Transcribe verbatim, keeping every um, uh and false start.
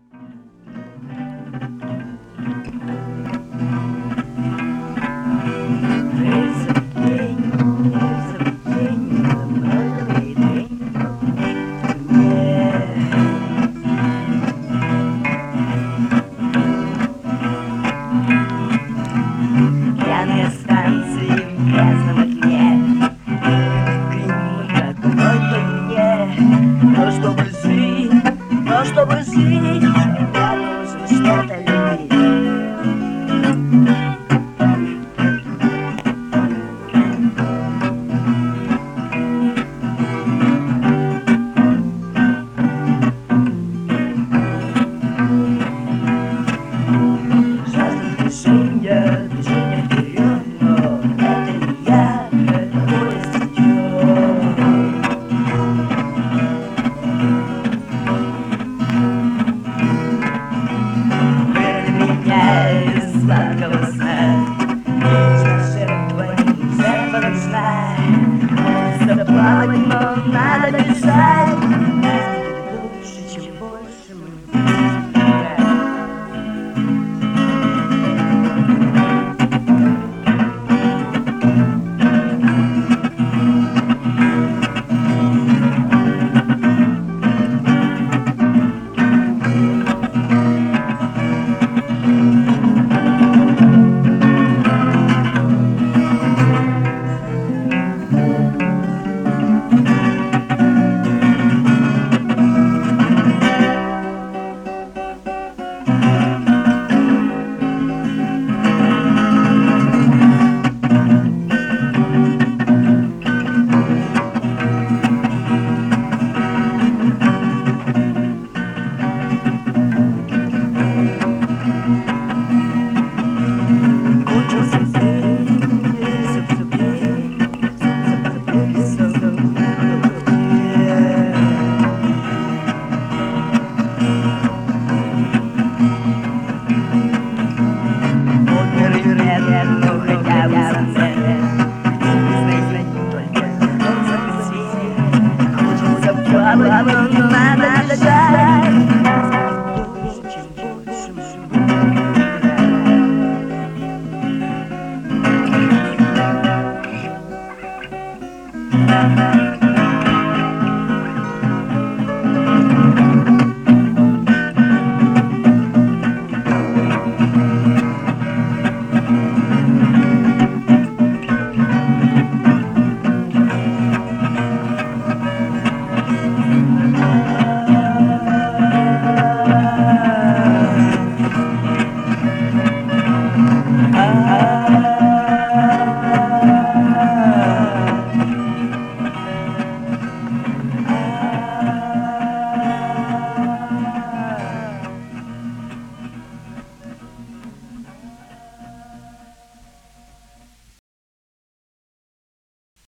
Пьяные станции в грязном окне, грим, как какой-то мне. Но чтобы жить, но чтобы жить, я должен что-то любить. Жажда движения, движения вперед, но это не я, это море стечет. Вырви меня из сладкого сна, вечно шером твоим жертва нужна. Хочется плавать, но надо бежать, лучше, чем больше мы. Надо бежать.